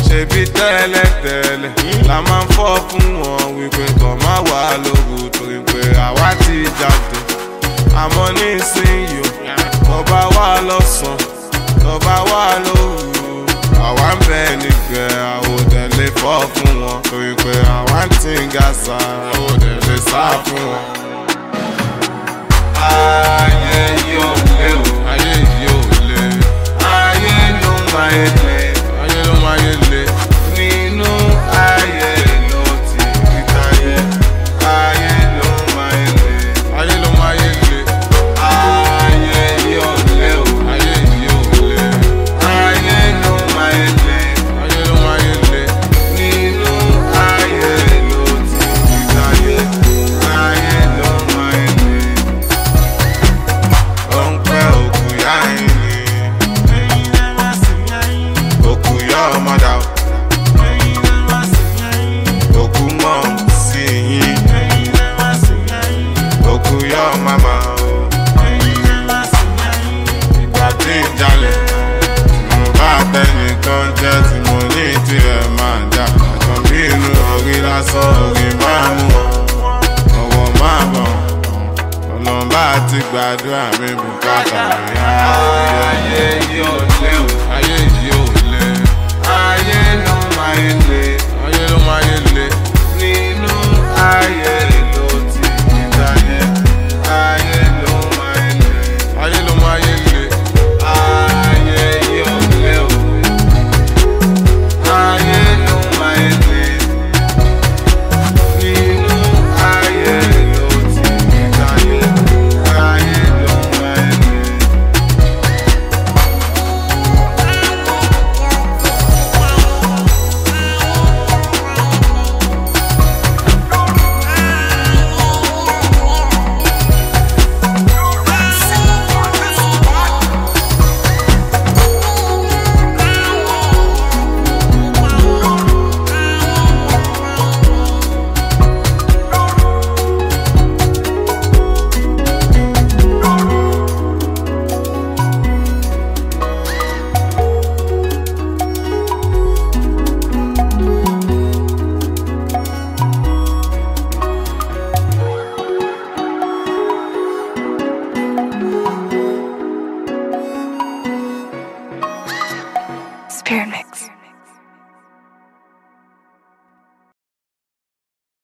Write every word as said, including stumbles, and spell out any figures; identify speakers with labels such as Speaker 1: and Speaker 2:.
Speaker 1: ṣebí tẹ́lẹ̀tẹ́lẹ̀ la máa ń fọ́ fún wọn wípé kàn má wà lóru torí pé àwa ti jáde. Àmọ́ nísìnyí tó bá wà lọ́sàn tó bá wà lóru àwa ń bẹ nígbẹ́ àwòdẹ̀ lè fọ́ fún wọn torí pé àwa ń tí ń ga sa àwòdẹ̀ lè sá fún wọn. Ayé yóò lé o, ayé yóò lé, ayé ló máa ń lé, ayé ló máa ń lé. Nínú ayé ló ti rí táyé, ayé ló máa ń lé, ayé ló máa ń lé. Ayé yóò lé o, ayé yóò lé, ayé ló máa ń lé, ayé ló máa ń lé. Nínú ayé ló ti rí táyé, ayé ló máa ń lé. Ó ń pẹ́ òkú yá ẹ̀yìn, òkú yá ọmọdà, òkú mọ̀ sí yín, òkú yá màmá o. Ìgbà tí ń jalè, tí mo bá tẹnìkan jẹ́ tí mo ní tirẹ̀ máa jà. Àjọ bí inú orí lásán orí máa mú wọn, ọwọ́ máa bọ̀. Ọlọ́mbà ti gbàdúrà mi bùkátà mi. Ayé yóò lé o, ayé yóò lé, ayé ló máa ń lé, ayé ló máa ń lé. Nínú ayé ló ti rí táyé, ayé ló máa ń lé, ayé ló máa ń lé. Ayé yóò lé o, ayé ló máa ń lé. Nínú ayé ló ti rí táyé, ayé ló máa ń lé.
Speaker 2: Spirit Mix.